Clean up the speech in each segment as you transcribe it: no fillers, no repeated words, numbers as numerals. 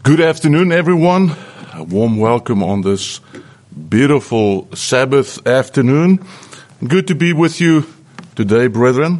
Good afternoon, everyone. A warm welcome on this beautiful Sabbath afternoon. Good to be with you today, brethren.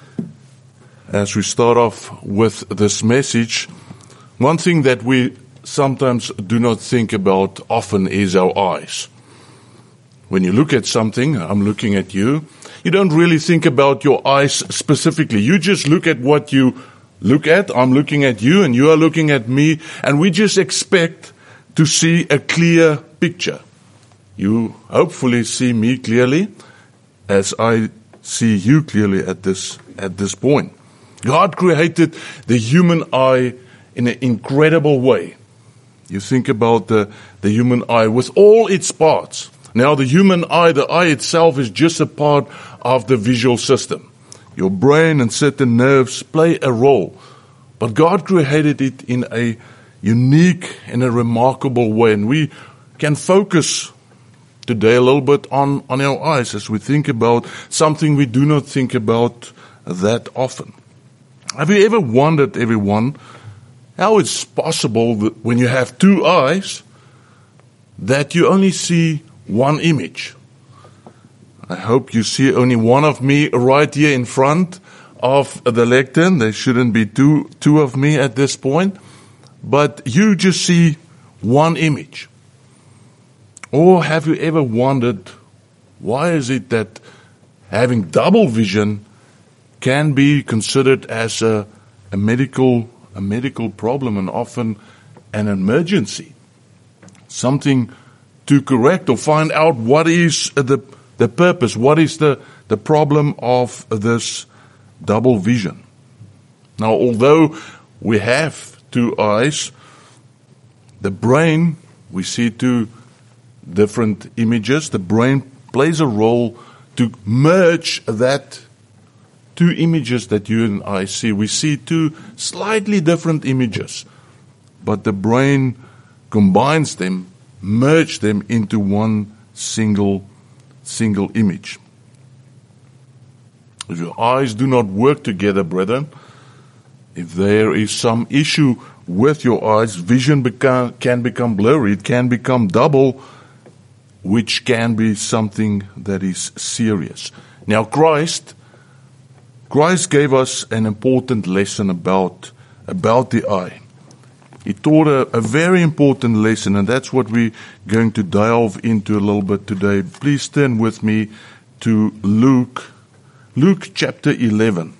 As we start off with this message, one thing that we sometimes do not think about often is our eyes. When you look at something, I'm looking at you, you don't really think about your eyes specifically. You just look at what you look at. I'm looking at you and you are looking at me, and we just expect to see a clear picture. You hopefully see me clearly as I see you clearly at this point. God created the human eye in an incredible way. You think about the human eye with all its parts. Now the human eye, the eye itself is just a part of the visual system. Your brain and certain nerves play a role. But God created it in a unique and a remarkable way. And we can focus today a little bit on our eyes as we think about something we do not think about that often. Have you ever wondered, everyone, how it's possible that when you have two eyes, that you only see one image? I hope you see only one of me right here in front of the lectern. There shouldn't be two of me at this point. But you just see one image. Or have you ever wondered, why is it that having double vision can be considered as a medical problem and often an emergency? Something to correct or find out what is the purpose, what is the problem of this double vision. Now, although we have two eyes, the brain, we see two different images. The brain plays a role to merge that two images that you and I see. We see two slightly different images, but the brain combines them, merge them into one single image. If your eyes do not work together, brethren, if there is some issue with your eyes, vision can become blurry, it can become double, which can be something that is serious. Now, Christ gave us an important lesson about the eye. He taught a very important lesson, and that's what we're going to delve into a little bit today. Please turn with me to Luke chapter 11.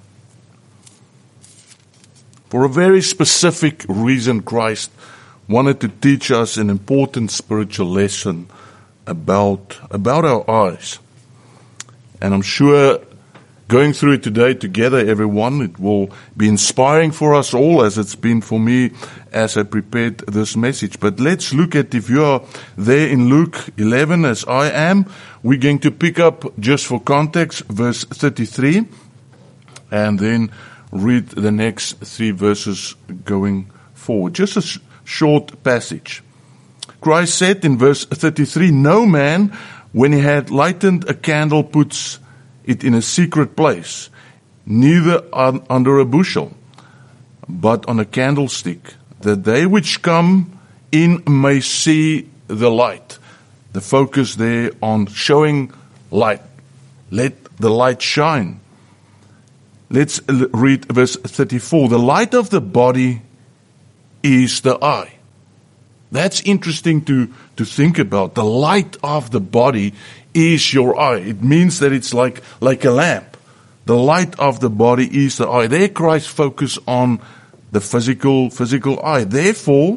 For a very specific reason, Christ wanted to teach us an important spiritual lesson about our eyes. And I'm sure going through it today together, everyone, it will be inspiring for us all, as it's been for me as I prepared this message. But let's look at, if you are there in Luke 11 as I am, we're going to pick up, just for context, verse 33, and then read the next three verses going forward. Just a short passage. Christ said in verse 33, "No man, when he had lighted a candle, puts it in a secret place, neither under a bushel, but on a candlestick, that they which come in may see the light." The focus there on showing light. Let the light shine. Let's read verse 34. "The light of the body is the eye." That's interesting to think about. The light of the body is your eye. It means that it's like a lamp. The light of the body is the eye. There Christ focused on the physical eye. Therefore,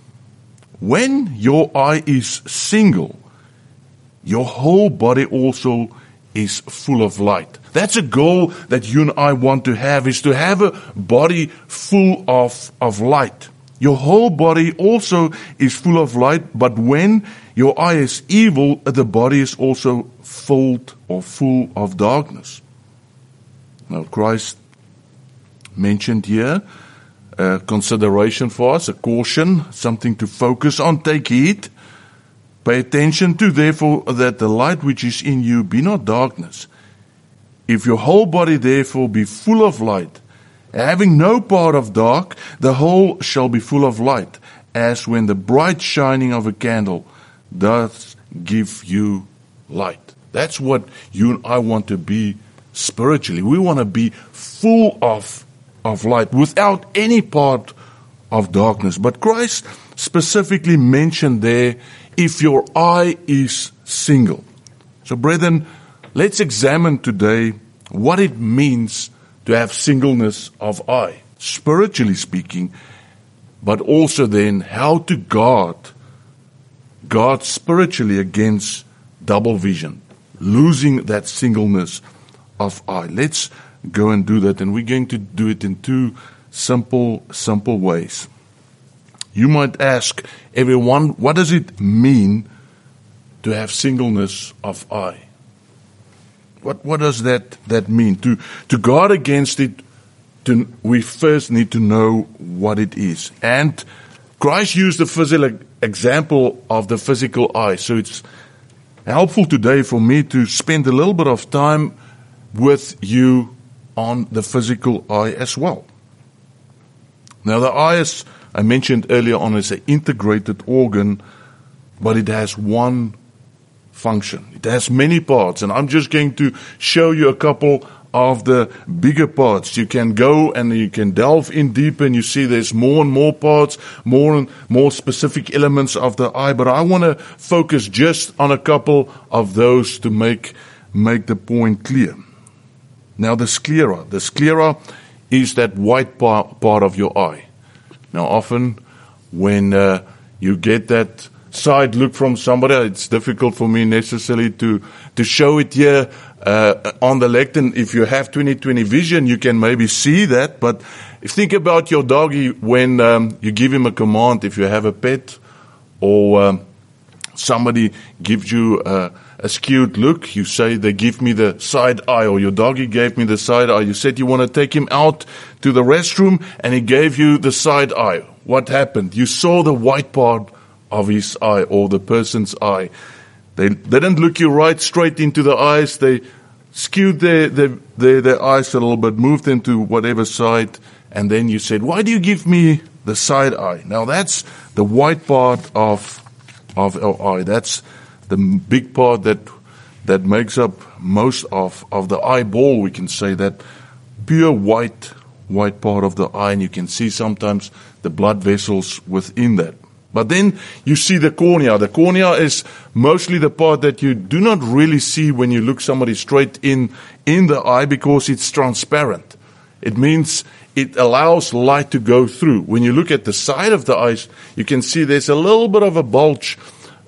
when your eye is single, your whole body also is full of light. That's a goal that you and I want to have, is to have a body full of light. Your whole body also is full of light, but when your eye is evil, the body is also full of darkness. Now, Christ mentioned here a consideration for us, a caution, something to focus on. Take heed, pay attention to, therefore, that the light which is in you be not darkness. If your whole body therefore be full of light, having no part of dark, the whole shall be full of light. as when the bright shining of a candle does give you light. That's what you and I want to be spiritually. We want to be full of light without any part of darkness. But Christ specifically mentioned there, if your eye is single. So brethren, let's examine today what it means to have singleness of eye, spiritually speaking, but also then how to guard spiritually against double vision, losing that singleness of eye. Let's go and do that, and we're going to do it in two simple ways. You might ask everyone, what does it mean to have singleness of eye? What does that mean? To guard against it, we first need to know what it is. And Christ used the physical example of the physical eye. So it's helpful today for me to spend a little bit of time with you on the physical eye as well. Now the eye, as I mentioned earlier on, is an integrated organ, but it has one function. It has many parts, and I'm just going to show you a couple of the bigger parts. You can go and you can delve in deeper, and you see there's more and more parts, more and more specific elements of the eye, but I want to focus just on a couple of those to make the point clear. Now the sclera is that white part of your eye. Now often when you get that side look from somebody, it's difficult for me necessarily to show it here on the lectern. If you have 20/20 vision, you can maybe see that, but think about your doggy when you give him a command. If you have a pet or somebody gives you a skewed look, you say, they give me the side eye, or your doggy gave me the side eye. You said you want to take him out to the restroom and he gave you the side eye. What happened? You saw the white part of his eye, or the person's eye. They didn't look you right straight into the eyes. They skewed their eyes a little bit, moved them to whatever side, and then you said, why do you give me the side eye? Now that's the white part of our eye. That's the big part that makes up most of the eyeball. We can say that pure white part of the eye, and you can see sometimes the blood vessels within that. But then you see the cornea. The cornea is mostly the part that you do not really see when you look somebody straight in the eye, because it's transparent. It means it allows light to go through. When you look at the side of the eyes, you can see there's a little bit of a bulge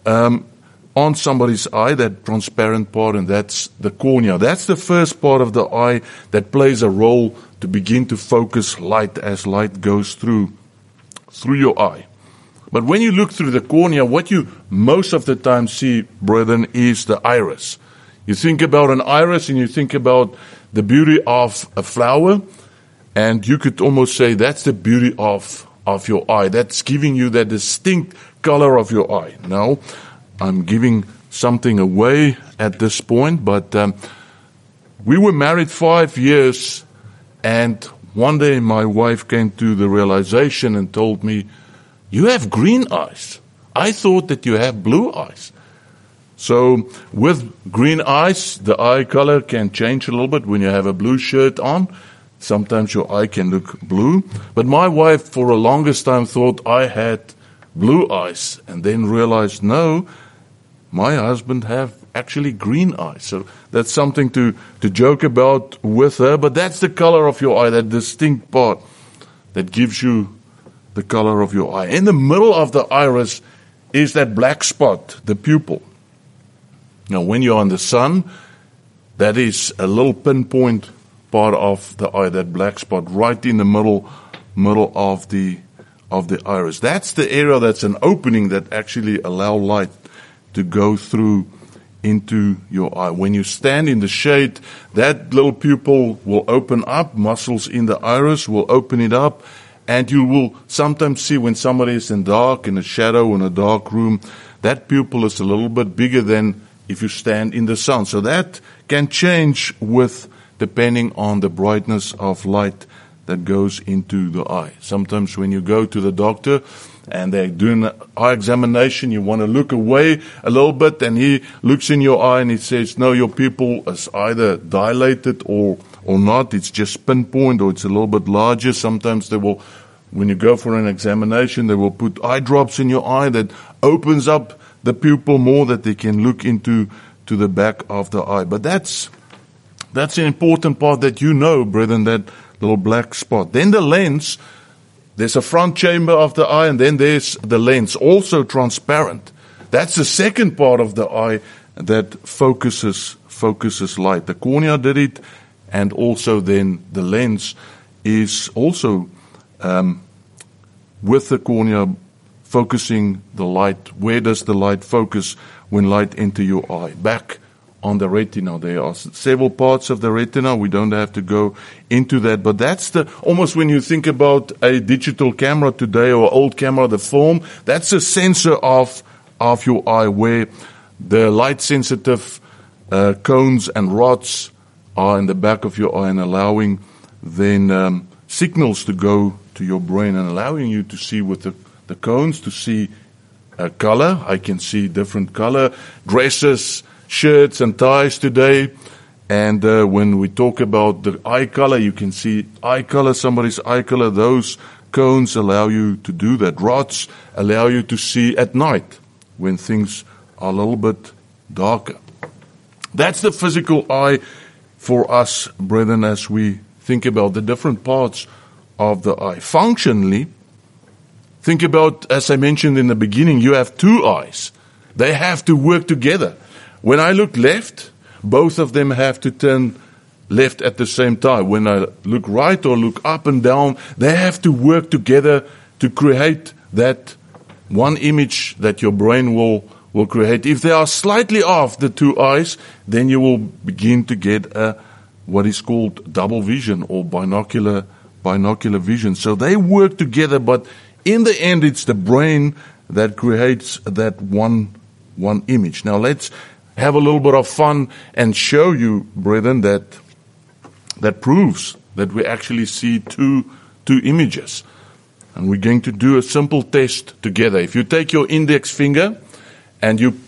on somebody's eye, that transparent part, and that's the cornea. That's the first part of the eye that plays a role to begin to focus light as light goes through your eye. But when you look through the cornea, what you most of the time see, brethren, is the iris. You think about an iris and you think about the beauty of a flower, and you could almost say that's the beauty of your eye. That's giving you that distinct color of your eye. Now, I'm giving something away at this point, but we were married 5 years, and one day my wife came to the realization and told me, you have green eyes. I thought that you have blue eyes. So with green eyes, the eye color can change a little bit. When you have a blue shirt on, sometimes your eye can look blue. But my wife for the longest time thought I had blue eyes, and then realized, no, my husband have actually green eyes. So that's something to joke about with her. But that's the color of your eye, that distinct part that gives you the color of your eye. In the middle of the iris is that black spot, the pupil. Now, when you're in the sun, that is a little pinpoint part of the eye, that black spot right in the middle of the iris. That's the area that's an opening that actually allow light to go through into your eye. When you stand in the shade, that little pupil will open up, muscles in the iris will open it up, and you will sometimes see when somebody is in a shadow, in a dark room, that pupil is a little bit bigger than if you stand in the sun. So that can change depending on the brightness of light that goes into the eye. Sometimes when you go to the doctor and they're doing an eye examination, you want to look away a little bit, and he looks in your eye and he says, no, your pupil is either dilated or not. It's just pinpoint, or it's a little bit larger. Sometimes they will, when you go for an examination, they will put eye drops in your eye that opens up the pupil more, that they can look into the back of the eye. But that's an important part that you know, brethren, that little black spot. Then the lens. There's a front chamber of the eye, and then there's the lens, also transparent. That's the second part of the eye that focuses light. The cornea did it, and also then the lens is also with the cornea focusing the light. Where does the light focus when light enter your eye? Back on the retina. There are several parts of the retina. We don't have to go into that, but that's almost when you think about a digital camera today, or old camera, the film, that's a sensor of your eye, where the light sensitive cones and rods are in the back of your eye, and allowing then signals to go to your brain, and allowing you to see with the cones, to see color. I can see different color dresses, shirts and ties today. And when we talk about the eye color, you can see eye color, somebody's eye color. Those cones allow you to do that. Rods allow you to see at night when things are a little bit darker. That's the physical eye for us, brethren, as we think about the different parts of the eye. Functionally, think about, as I mentioned in the beginning, you have two eyes. They have to work together. When I look left, both of them have to turn left at the same time. When I look right or look up and down, they have to work together to create that one image that your brain will create. If they are slightly off, the two eyes, then you will begin to get what is called double vision, or binocular vision. So they work together, but in the end, it's the brain that creates that one image. Now let's have a little bit of fun and show you, brethren, that proves that we actually see two images. And we're going to do a simple test together. If you take your index finger and you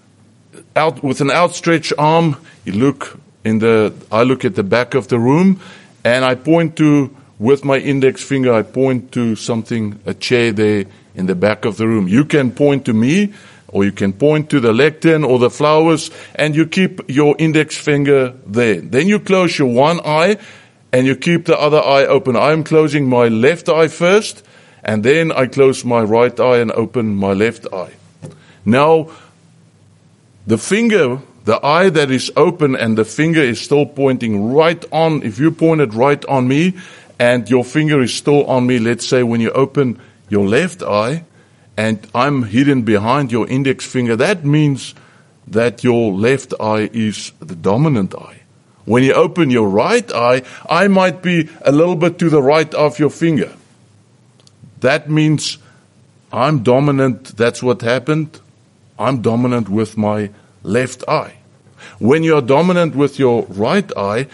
out with an outstretched arm, I look at the back of the room, and I point with my index finger, I point to something, a chair there in the back of the room. You can point to me, or you can point to the lectern or the flowers, and you keep your index finger there. Then you close your one eye, and you keep the other eye open. I'm closing my left eye first, and then I close my right eye and open my left eye. Now, the finger, the eye that is open and the finger is still pointing right on, if you point it right on me, and your finger is still on me, let's say when you open your left eye, and I'm hidden behind your index finger, that means that your left eye is the dominant eye. When you open your right eye, I might be a little bit to the right of your finger. That means I'm dominant. That's what happened. I'm dominant with my left eye. When you're dominant with your right eye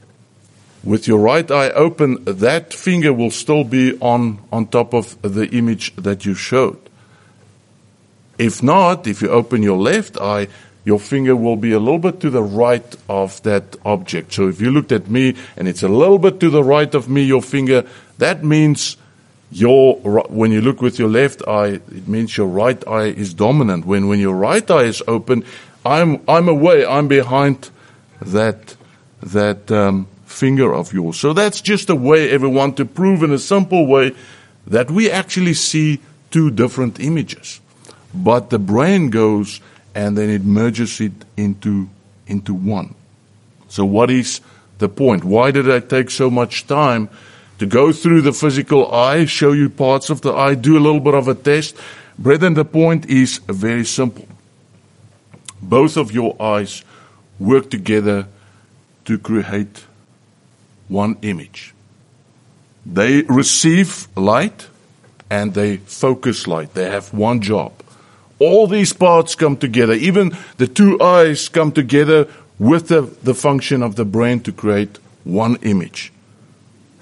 open, that finger will still be on top of the image that you showed. If not, if you open your left eye, your finger will be a little bit to the right of that object. So if you looked at me and it's a little bit to the right of me, your finger, that means when you look with your left eye, it means your right eye is dominant. When your right eye is open, I'm away, I'm behind that finger of yours. So that's just a way, everyone, to prove in a simple way that we actually see two different images. But the brain goes and then it merges it into one. So what is the point? Why did I take so much time to go through the physical eye, show you parts of the eye, do a little bit of a test? Brethren, the point is very simple. Both of your eyes work together to create one image. They receive light and they focus light. They have one job. All these parts come together. Even the two eyes come together with the function of the brain to create one image.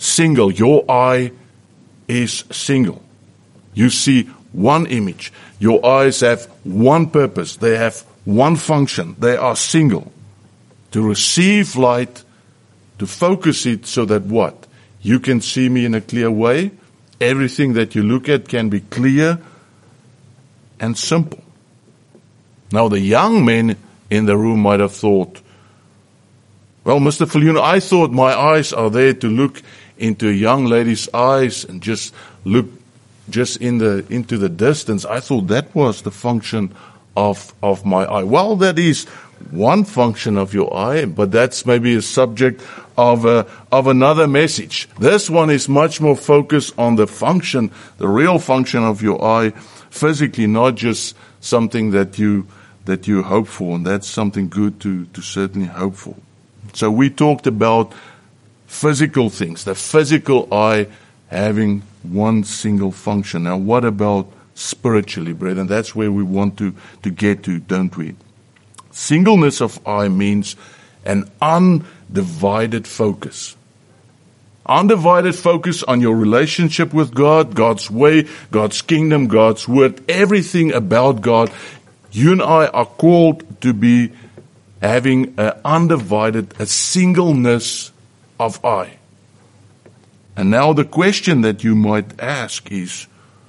single. Your eye is single. You see one image. Your eyes have one purpose. They have one function. They are single. To receive light, to focus it so that what? You can see me in a clear way. Everything that you look at can be clear and simple. Now the young men in the room might have thought, well, Mr. Viljoen, I thought my eyes are there to look into a young lady's eyes and just look just into the distance. I thought that was the function of my eye. Well, that is one function of your eye, but that's maybe a subject of another message. This one is much more focused on the function, the real function of your eye, physically, not just something that you hope for, and that's something good to certainly hope for. So we talked about physical things, the physical eye having one single function. Now what about spiritually, brethren? That's where we want to get to, don't we? Singleness of eye means an undivided focus. Undivided focus on your relationship with God, God's way, God's kingdom, God's word, everything about God. You and I are called to be having a singleness of eye. And now the question that you might ask is,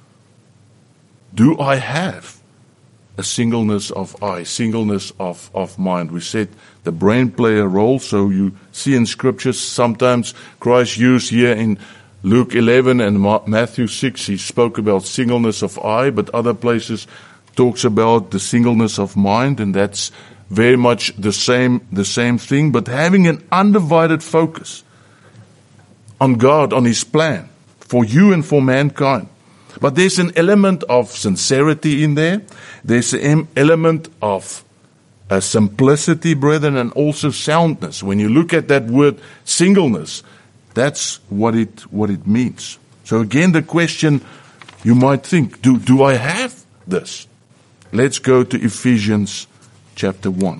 do I have a singleness of eye, singleness of mind? We said the brain play a role, so you see in scriptures sometimes Christ used here in Luke 11 and Matthew 6, he spoke about singleness of eye, but other places talks about the singleness of mind, and that's very much the same thing, but having an undivided focus on God, on His plan for you and for mankind. But there's an element of sincerity in there. There's an element of simplicity, brethren, and also soundness. When you look at that word singleness, that's what it means. So again, the question you might think, do I have this? Let's go to Ephesians chapter 1.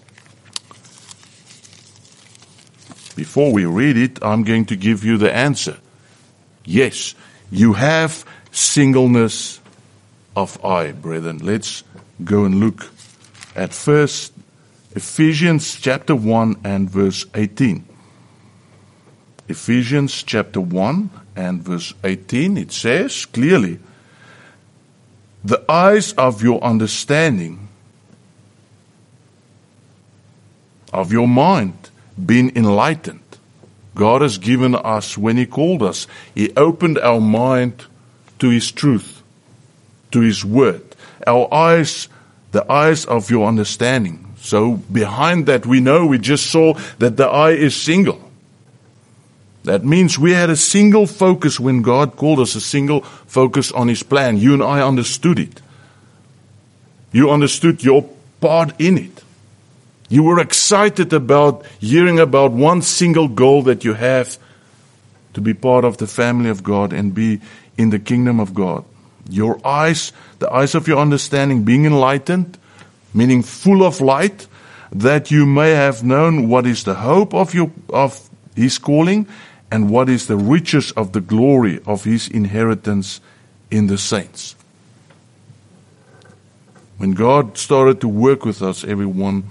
Before we read it, I'm going to give you the answer. Yes, you have singleness of eye, brethren. Let's go and look at first Ephesians chapter 1 and verse 18. Ephesians chapter 1 and verse 18, it says clearly, the eyes of your understanding, of your mind, been enlightened. God has given us, when He called us, He opened our mind to His truth, to His word. Our eyes, the eyes of your understanding. So behind that we just saw that the eye is single. That means we had a single focus when God called us, a single focus on His plan. You and I understood it. You understood your part in it. You were excited about hearing about one single goal that you have to be part of the family of God and be in the kingdom of God. Your eyes, the eyes of your understanding being enlightened, meaning full of light, that you may have known what is the hope of His calling and what is the riches of the glory of His inheritance in the saints. When God started to work with us, everyone,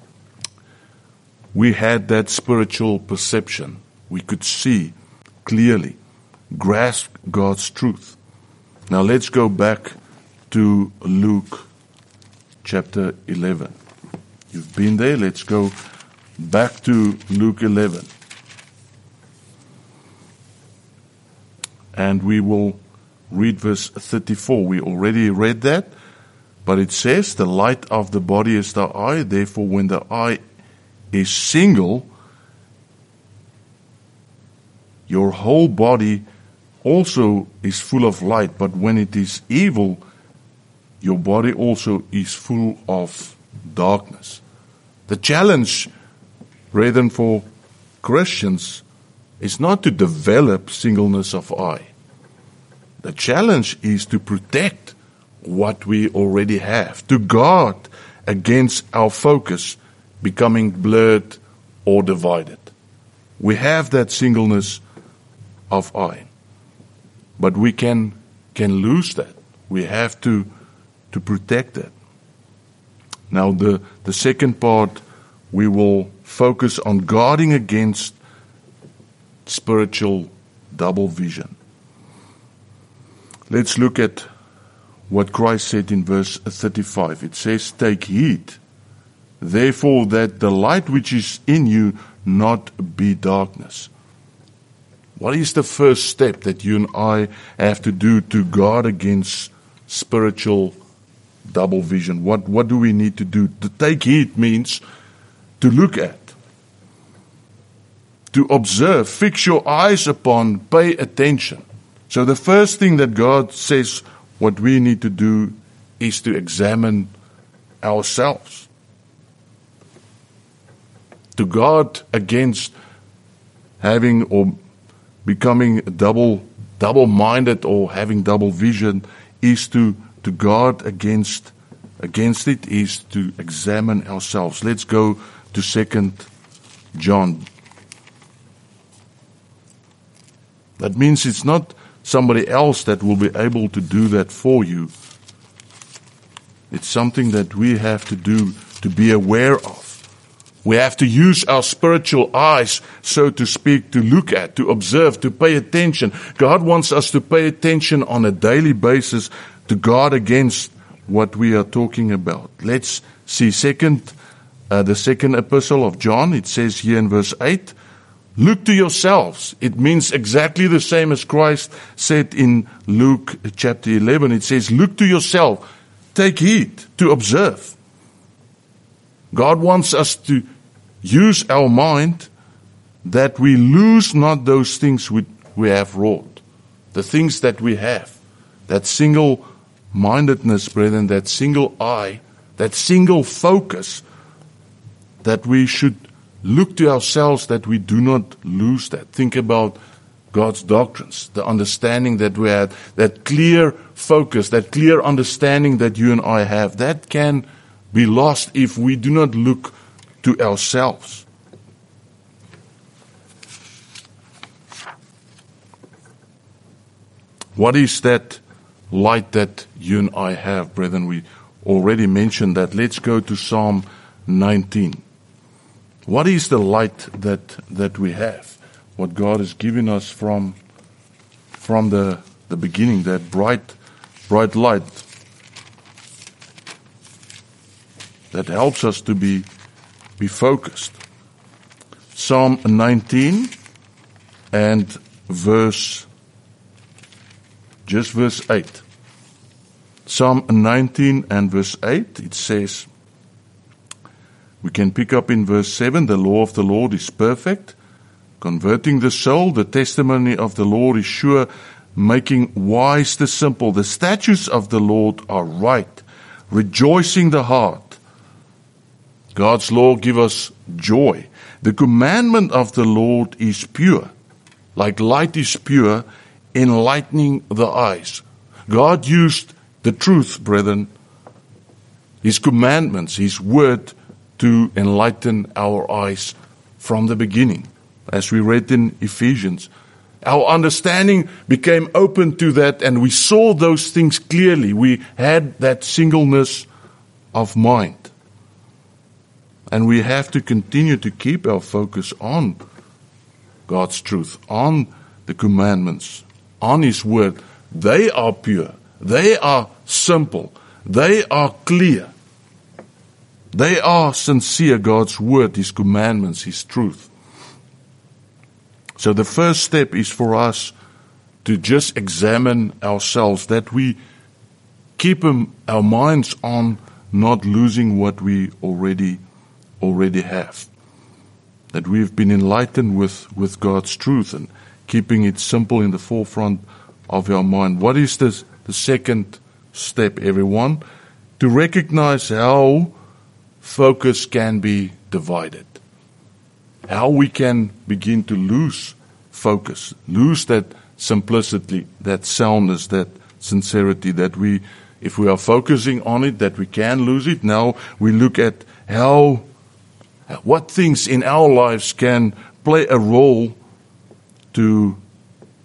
we had that spiritual perception. We could see clearly, grasp God's truth. Now let's go back to Luke chapter 11. You've been there. Let's go back to Luke 11. And we will read verse 34. We already read that. But it says, the light of the body is the eye. Therefore, when the eye is single, your whole body also is full of light. But when it is evil, your body also is full of darkness. The challenge, brethren, for Christians is not to develop singleness of eye. The challenge is to protect what we already have, to guard against our focus becoming blurred or divided. We have that singleness of eye. But we can lose that. We have to protect that. Now the second part, we will focus on guarding against spiritual double vision. Let's look at what Christ said in verse 35. It says, "Take heed, therefore, that the light which is in you not be darkness." What is the first step that you and I have to do to guard against spiritual double vision? What do we need to do? To take heed means to look at, to observe, fix your eyes upon, pay attention. So the first thing that God says what we need to do is to examine ourselves. To guard against having or becoming double-minded or having double vision is to guard against it, is to examine ourselves. Let's go to 2 John. That means it's not somebody else that will be able to do that for you. It's something that we have to do, to be aware of. We have to use our spiritual eyes, so to speak, to look at, to observe, to pay attention. God wants us to pay attention on a daily basis to guard against what we are talking about. Let's see the second epistle of John. It says here in verse 8, "Look to yourselves." It means exactly the same as Christ said in Luke chapter 11. It says, "Look to yourself, take heed, to observe." God wants us to use our mind that we lose not those things we have wrought. The things that we have. That single-mindedness, brethren, that single eye, that single focus, that we should look to ourselves that we do not lose that. Think about God's doctrines, the understanding that we have, that clear focus, that clear understanding that you and I have. That can be lost if we do not look to ourselves. What is that light that you and I have, brethren? We already mentioned that. Let's go to Psalm 19. What is the light that we have? What God has given us from the beginning, that bright light that helps us to be focused. Psalm 19 and verse 8. Psalm 19 and verse 8, it says, we can pick up in verse 7, "The law of the Lord is perfect, converting the soul. The testimony of the Lord is sure, making wise the simple. The statutes of the Lord are right, rejoicing the heart." God's law gives us joy. "The commandment of the Lord is pure, like light is pure, enlightening the eyes." God used the truth, brethren, His commandments, His word, to enlighten our eyes from the beginning. As we read in Ephesians, our understanding became open to that and we saw those things clearly. We had that singleness of mind. And we have to continue to keep our focus on God's truth, on the commandments, on His word. They are pure. They are simple. They are clear. They are sincere, God's word, His commandments, His truth. So the first step is for us to just examine ourselves, that we keep our minds on not losing what we already have. That we've been enlightened with God's truth and keeping it simple in the forefront of our mind. What is the second step, everyone? To recognize how focus can be divided. How we can begin to lose focus, lose that simplicity, that soundness, that sincerity, that if we are focusing on it, that we can lose it. Now we look at what things in our lives can play a role to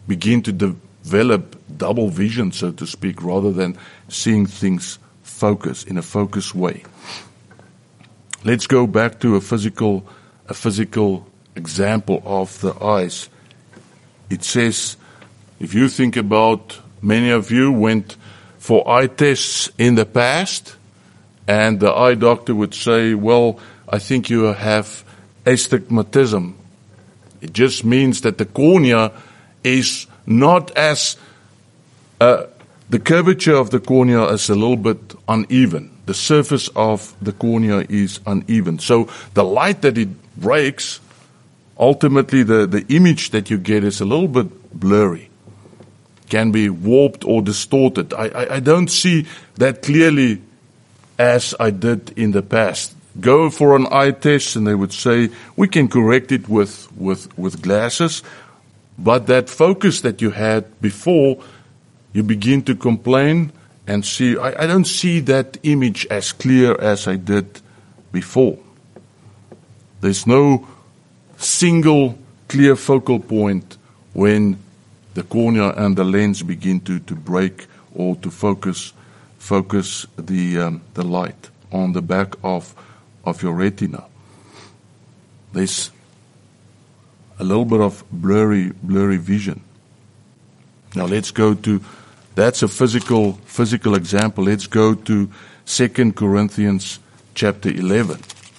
begin to develop double vision, so to speak, rather than seeing things in a focused way. Let's go back to a physical example of the eyes. It says, if you think about, many of you went for eye tests in the past, and the eye doctor would say, well, I think you have astigmatism. It just means that the cornea is not as, the curvature of the cornea is a little bit uneven. The surface of the cornea is uneven. So the light that it breaks, ultimately the image that you get is a little bit blurry. Can be warped or distorted. I don't see that clearly as I did in the past. Go for an eye test and they would say, we can correct it with glasses, but that focus that you had before, you begin to complain and see, I don't see that image as clear as I did before. There's no single clear focal point when the cornea and the lens begin to break or to focus the light on the back of your retina. There's a little bit of blurry vision. Now let's go to, that's a physical example. Let's go to 2 Corinthians chapter 11.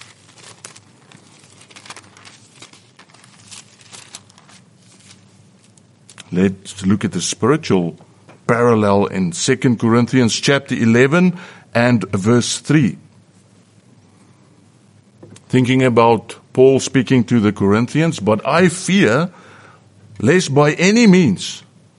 Let's look at the spiritual parallel in 2 Corinthians chapter 11 and verse 3. Thinking about Paul speaking to the Corinthians, but I fear lest by any means,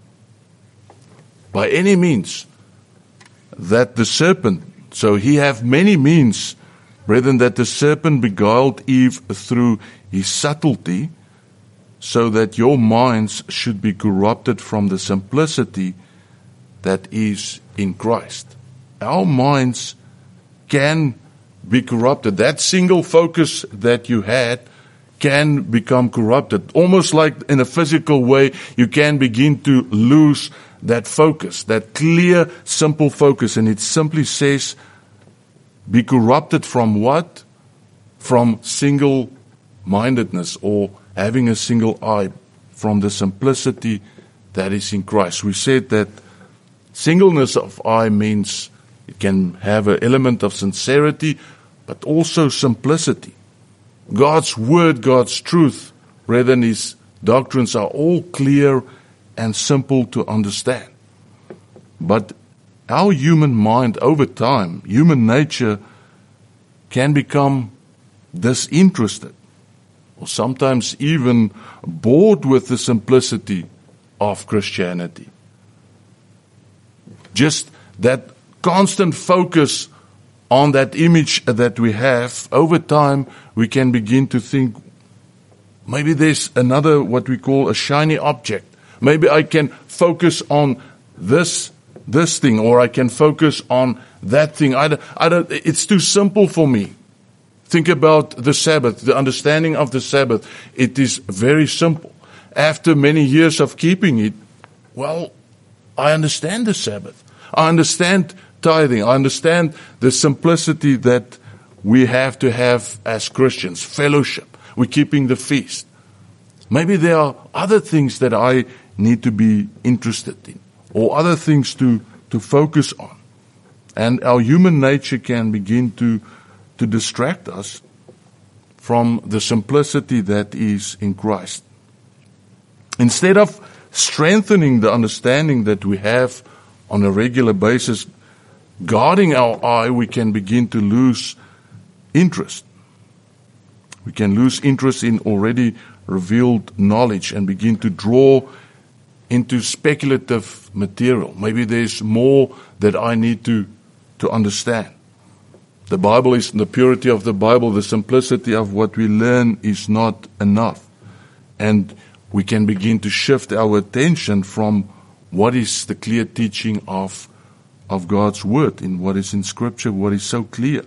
that the serpent, so he have many means, brethren, that the serpent beguiled Eve through his subtlety, so that your minds should be corrupted from the simplicity that is in Christ. Our minds can be corrupted. That single focus that you had can become corrupted. Almost like in a physical way, you can begin to lose that focus, that clear, simple focus. And it simply says, be corrupted from what? From single-mindedness or having a single eye, from the simplicity that is in Christ. We said that singleness of eye means it can have an element of sincerity, but also simplicity. God's word, God's truth, rather than his doctrines, are all clear and simple to understand. But our human mind over time, human nature, can become disinterested, or sometimes even bored with the simplicity of Christianity. Just that constant focus on that image that we have, over time we can begin to think, maybe there's another, what we call a shiny object. Maybe I can focus on this thing, or I can focus on that thing. I don't, it's too simple for me. Think about the Sabbath, the understanding of the Sabbath. It is very simple. After many years of keeping it, well, I understand the Sabbath. I understand tithing. I understand the simplicity that we have to have as Christians. Fellowship. We're keeping the feast. Maybe there are other things that I need to be interested in, or other things to focus on. And our human nature can begin to distract us from the simplicity that is in Christ. Instead of strengthening the understanding that we have on a regular basis, guarding our eye, we can begin to lose interest. We can lose interest in already revealed knowledge and begin to draw into speculative material. Maybe there's more that I need to understand. The Bible is the purity of the Bible, the simplicity of what we learn is not enough. And we can begin to shift our attention from what is the clear teaching of God's Word, in what is in Scripture, what is so clear.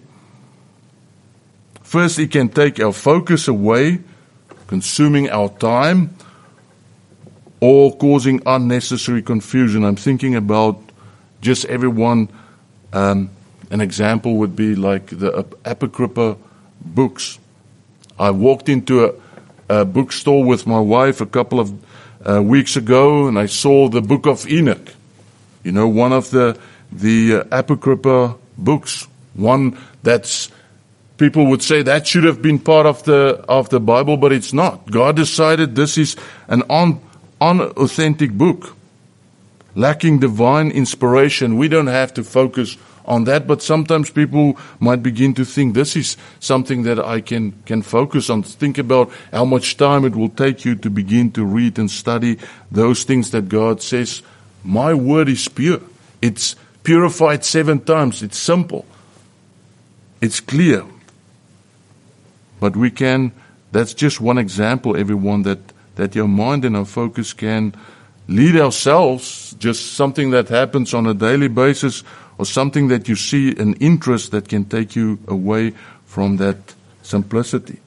First, it can take our focus away, consuming our time. or causing unnecessary confusion. I'm thinking about just everyone. An example would be like the Apocrypha books. I walked into a bookstore with my wife a couple of weeks ago, and I saw the Book of Enoch. You know, one of the Apocrypha books. One that's, people would say that should have been part of the Bible, but it's not. God decided this is an unauthentic book, lacking divine inspiration. We don't have to focus on that, but sometimes people might begin to think this is something that I can focus on. Think about how much time it will take you to begin to read and study those things that God says, my word is pure. It's purified 7 times. It's simple. It's clear. But that's just one example, everyone, that your mind and our focus can lead ourselves, just something that happens on a daily basis, or something that you see, an interest that can take you away from that simplicity.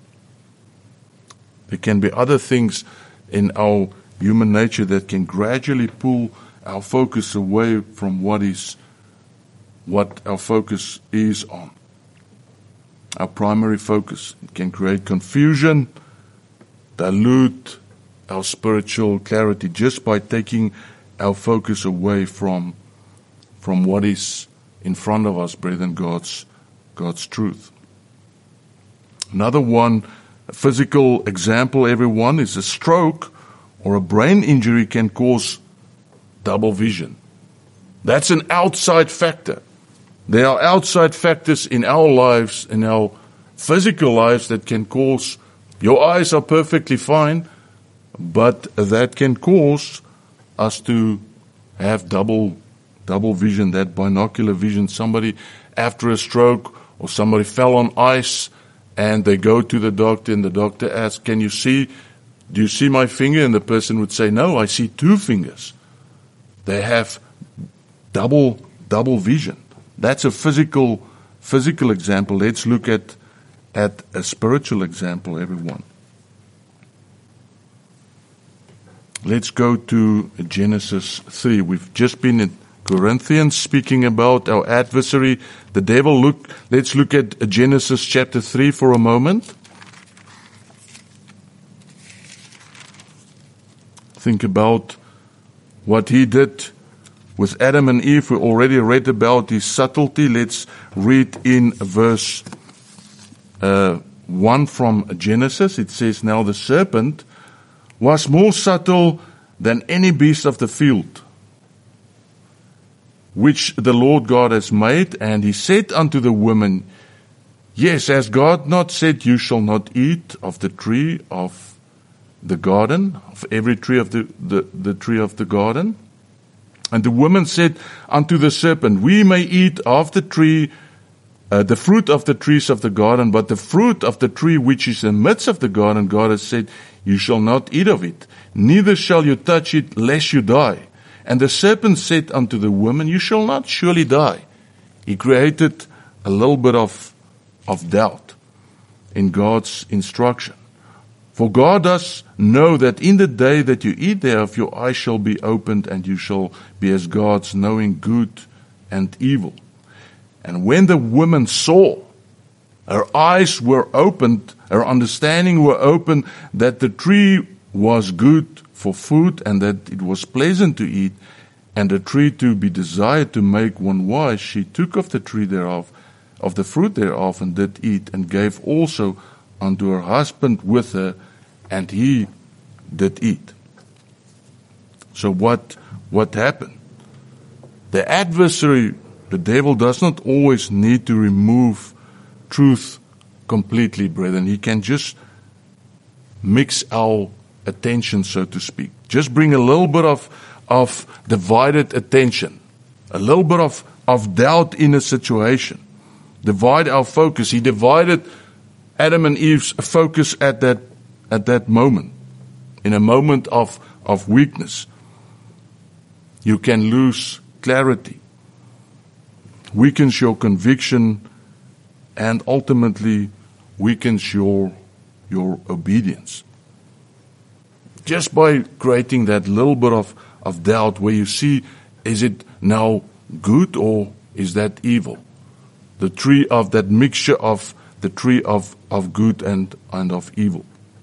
There can be other things in our human nature that can gradually pull our focus away from what our focus is on. Our primary focus. It can create confusion, dilute our spiritual clarity just by taking our focus away from what is in front of us, brethren, God's truth. Another one, a physical example, everyone, is a stroke or a brain injury can cause double vision. That's an outside factor. There are outside factors in our lives, in our physical lives, that can cause, your eyes are perfectly fine, but that can cause us to have double vision, that binocular vision. Somebody after a stroke, or somebody fell on ice, and they go to the doctor, and the doctor asks, do you see my finger? And the person would say, no, I see 2 fingers. They have double vision. That's a physical example. Let's look at a spiritual example, everyone. Let's go to Genesis 3. We've just been in Corinthians speaking about our adversary, the devil. Let's look at Genesis chapter 3 for a moment. Think about what he did with Adam and Eve. We already read about his subtlety. Let's read in verse 1 from Genesis. It says, now the serpent was more subtle than any beast of the field, which the Lord God has made. And he said unto the woman, yes, has God not said, you shall not eat of the tree of the garden, of every tree of the tree of the garden? And the woman said unto the serpent, we may eat of the tree, the fruit of the trees of the garden, but the fruit of the tree which is in the midst of the garden, God has said, you shall not eat of it, neither shall you touch it, lest you die. And the serpent said unto the woman, you shall not surely die. He created a little bit of doubt in God's instruction. For God does know that in the day that you eat thereof, your eyes shall be opened, and you shall be as gods, knowing good and evil. And when the woman saw, her eyes were opened, her understanding were opened, that the tree was good for food, and that it was pleasant to eat, and a tree to be desired to make one wise, she took of the tree thereof, of the fruit thereof, and did eat, and gave also unto her husband with her, and he did eat. So what happened? The adversary, the devil, does not always need to remove truth completely, brethren. He can just mix our attention, so to speak. Just bring a little bit of divided attention, a little bit of doubt in a situation. Divide our focus. He divided Adam and Eve's focus at that moment, in a moment of weakness. You can lose clarity, weakens your conviction, and ultimately weakens your obedience. Just by creating that little bit of doubt where you see, is it now good or is that evil? The tree of that mixture of the tree of good and of evil.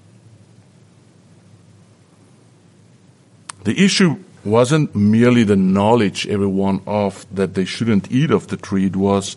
The issue wasn't merely the knowledge everyone of that they shouldn't eat of the tree. It was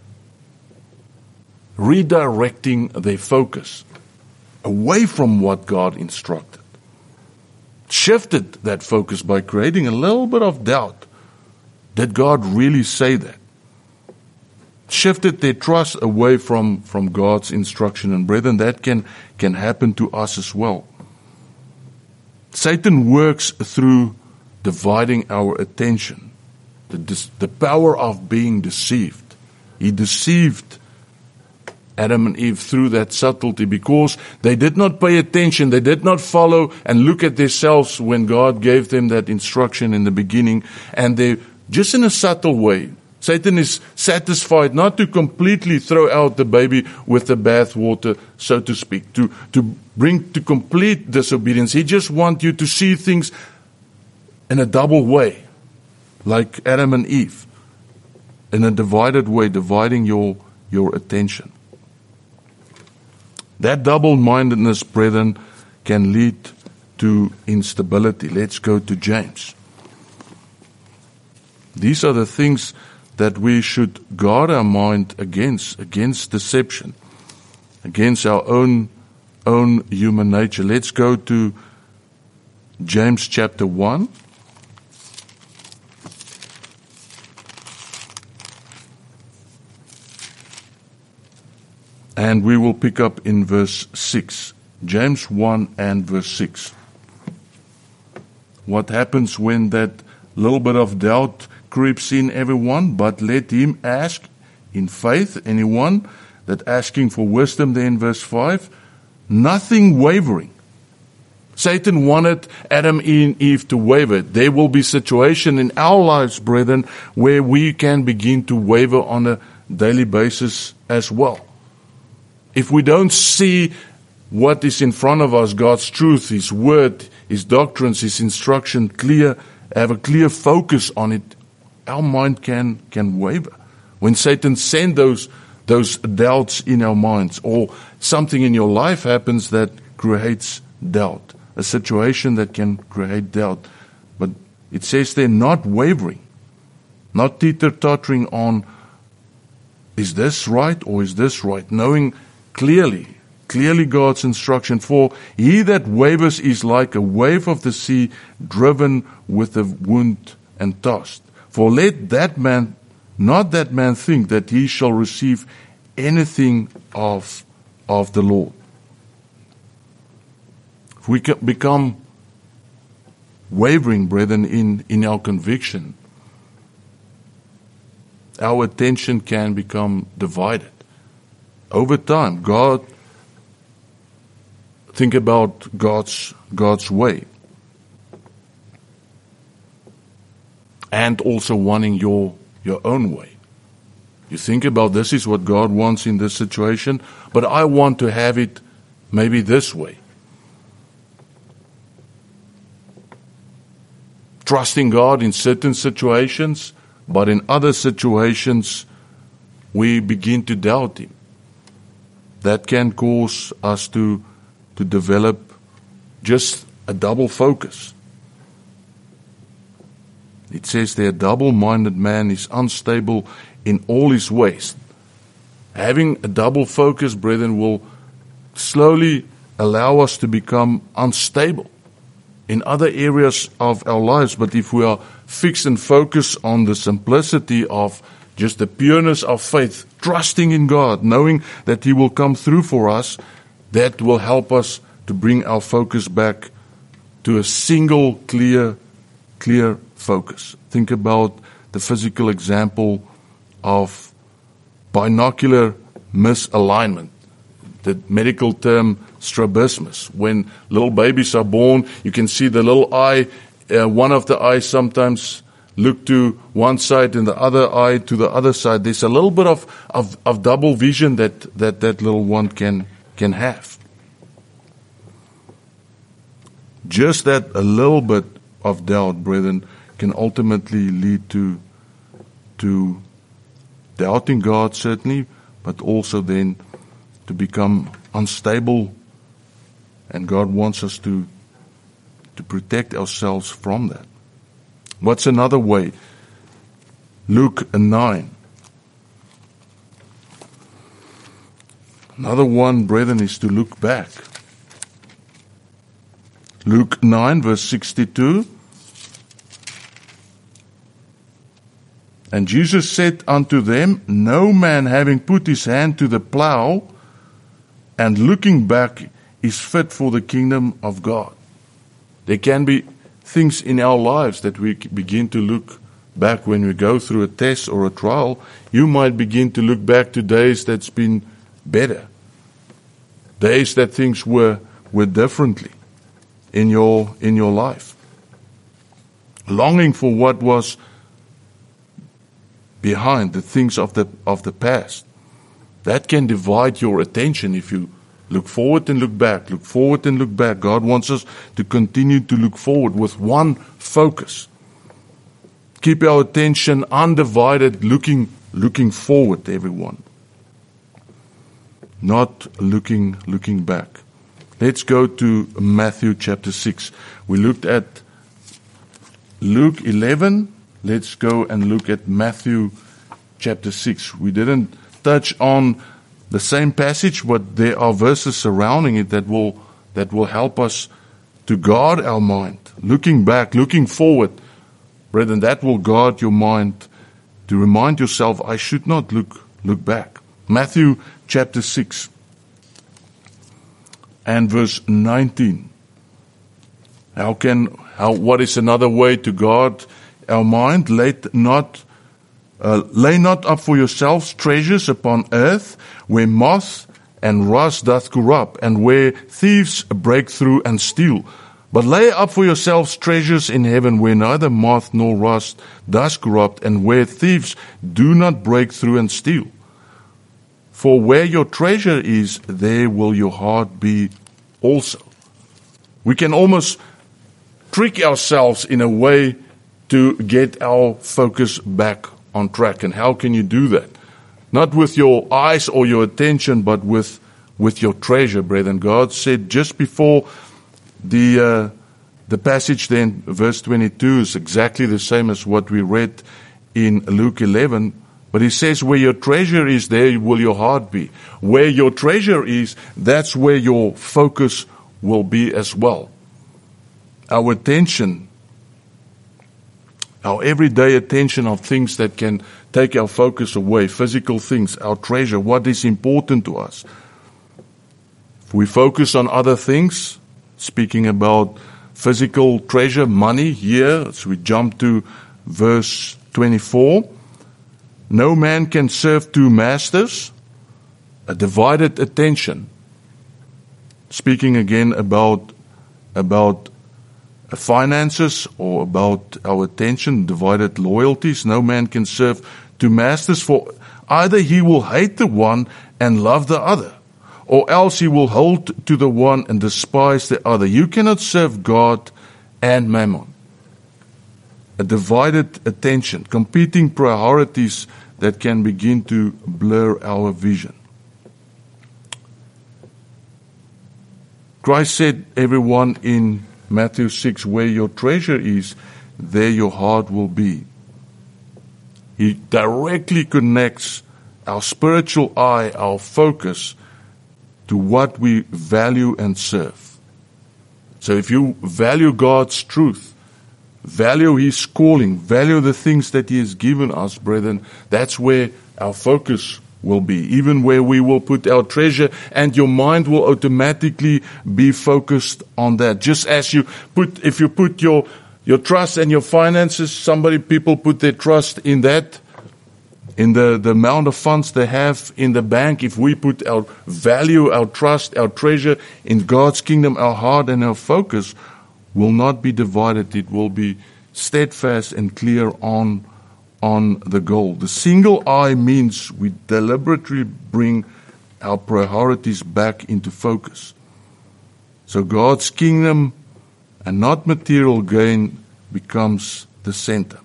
redirecting their focus away from what God instructed. Shifted that focus by creating a little bit of doubt. Did God really say that? Shifted their trust away from God's instruction. And brethren, that can happen to us as well. Satan works through dividing our attention. The power of being deceived. He deceived Adam and Eve through that subtlety because they did not pay attention. They did not follow and look at themselves when God gave them that instruction in the beginning. And they, just in a subtle way, Satan is satisfied not to completely throw out the baby with the bathwater, so to speak, to bring to complete disobedience. He just wants you to see things in a double way, like Adam and Eve, in a divided way, dividing your attention. That double-mindedness, brethren, can lead to instability. Let's go to James. These are the things that we should guard our mind against deception, against our own human nature. Let's go to James chapter 1. And we will pick up in verse 6. James 1 and verse 6. What happens when that little bit of doubt creeps in everyone? But let him ask in faith, anyone that asking for wisdom there in verse 5, nothing wavering. Satan wanted Adam and Eve to waver. There will be situation in our lives, brethren, where we can begin to waver on a daily basis as well. If we don't see what is in front of us, God's truth, His word, His doctrines, His instruction, have a clear focus on it, our mind can waver. When Satan sends those doubts in our minds, or something in your life happens that creates doubt, a situation that can create doubt. But it says they're not wavering, not teeter-tottering on, is this right or is this right? Knowing clearly God's instruction. For he that wavers is like a wave of the sea, driven with a wind and tossed. For let not that man think that he shall receive anything of the Lord. If we become wavering, brethren, in our conviction, our attention can become divided. Over time, think about God's way. And also wanting your own way. You think about, this is what God wants in this situation, but I want to have it maybe this way. Trusting God in certain situations, but in other situations we begin to doubt Him. That can cause us to develop just a double focus. It says there, a double-minded man is unstable in all his ways. Having a double focus, brethren, will slowly allow us to become unstable in other areas of our lives. But if we are fixed and focused on the simplicity of just the pureness of faith, trusting in God, knowing that He will come through for us, that will help us to bring our focus back to a single clear focus. Think about the physical example of binocular misalignment. The medical term strabismus. When little babies are born, you can see the little eye, one of the eyes sometimes look to one side and the other eye to the other side. There's a little bit of double vision that little one can have. just that a little bit of doubt, brethren, can ultimately lead to doubting God, certainly, but also then to become unstable. And God wants us to protect ourselves from that. What's another way? Luke 9. Another one, brethren, is to look back. Luke 9, verse 62. And Jesus said unto them, no man having put his hand to the plow and looking back is fit for the kingdom of God. There can be things in our lives that we begin to look back when we go through a test or a trial. You might begin to look back to days that's been better. Days that things were differently in your life. Longing for what was behind, the things of the past. That can divide your attention if you look forward and look back. Look forward and look back. God wants us to continue to look forward with one focus. Keep our attention undivided, looking forward, everyone. Not looking back. Let's go to Matthew chapter 6. We looked at Luke 11. Let's go and look at Matthew chapter 6. We didn't touch on the same passage, but there are verses surrounding it that will help us to guard our mind. Looking back, looking forward, brethren, that will guard your mind to remind yourself, I should not look back. Matthew chapter 6 and verse 19. What is another way to guard our mind? Lay not up for yourselves treasures upon earth, where moth and rust doth corrupt, and where thieves break through and steal. But lay up for yourselves treasures in heaven, where neither moth nor rust does corrupt, and where thieves do not break through and steal. For where your treasure is, there will your heart be also. We can almost trick ourselves in a way to get our focus back on track. And how can you do that? Not with your eyes or your attention, but with your treasure, brethren. God said just before the passage then, verse 22 is exactly the same as what we read in Luke 11. But he says, where your treasure is, there will your heart be. Where your treasure is, that's where your focus will be as well. Our attention, our everyday attention of things that can take our focus away, physical things, our treasure, what is important to us. If we focus on other things, speaking about physical treasure, money here, as we jump to verse 24, no man can serve two masters, a divided attention. Speaking again about finances or about our attention, divided loyalties. No man can serve two masters, for either he will hate the one and love the other, or else he will hold to the one and despise the other. You cannot serve God and mammon. A divided attention, competing priorities that can begin to blur our vision. Christ said, everyone, in Matthew 6, where your treasure is, there your heart will be. He directly connects our spiritual eye, our focus, to what we value and serve. So if you value God's truth, value His calling, value the things that He has given us, brethren, that's where our focus will be, even where we will put our treasure, and your mind will automatically be focused on that. Just as if you put your trust and your finances, people put their trust in that, in the amount of funds they have in the bank. If we put our value, our trust, our treasure in God's kingdom, our heart and our focus will not be divided. It will be steadfast and clear on the goal. The single eye means we deliberately bring our priorities back into focus. So God's kingdom and not material gain becomes the center.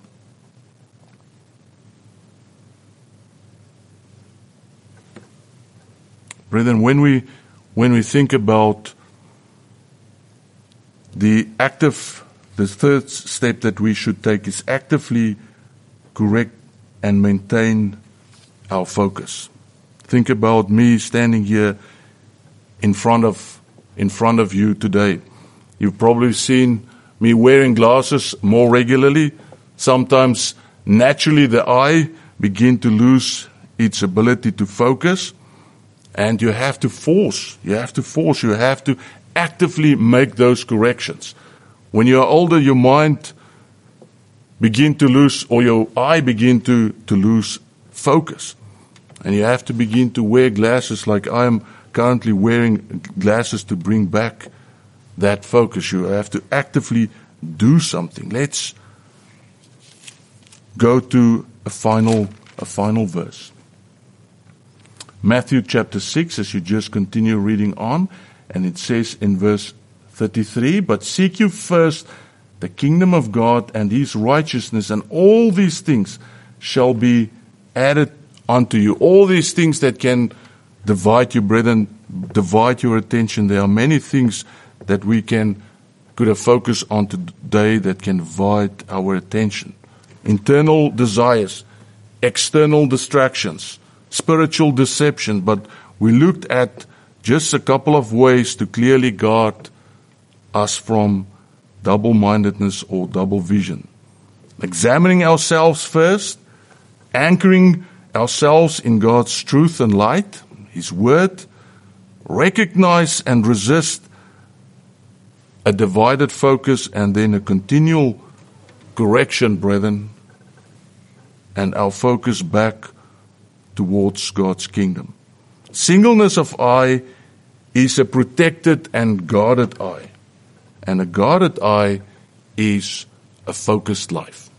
Brethren, when we think about the third step that we should take is actively correct and maintain our focus. Think about me standing here in front of you today. You've probably seen me wearing glasses more regularly. Sometimes naturally the eye begin to lose its ability to focus, and you have to actively make those corrections. When you are older, your mind begin to lose, or your eye begin to lose focus. And you have to begin to wear glasses like I am currently wearing glasses to bring back that focus. You have to actively do something. Let's go to a final verse. Matthew chapter 6, as you just continue reading on, and it says in verse 33, "But seek you first the kingdom of God and His righteousness, and all these things shall be added unto you." All these things that can divide you, brethren, divide your attention. There are many things that we could have focused on today that can divide our attention. Internal desires, external distractions, spiritual deception, but we looked at just a couple of ways to clearly guard us from double-mindedness or double vision. Examining ourselves first, anchoring ourselves in God's truth and light, His Word, recognize and resist a divided focus, and then a continual correction, brethren, and our focus back towards God's kingdom. Singleness of eye is a protected and guarded eye. And a guarded eye is a focused life.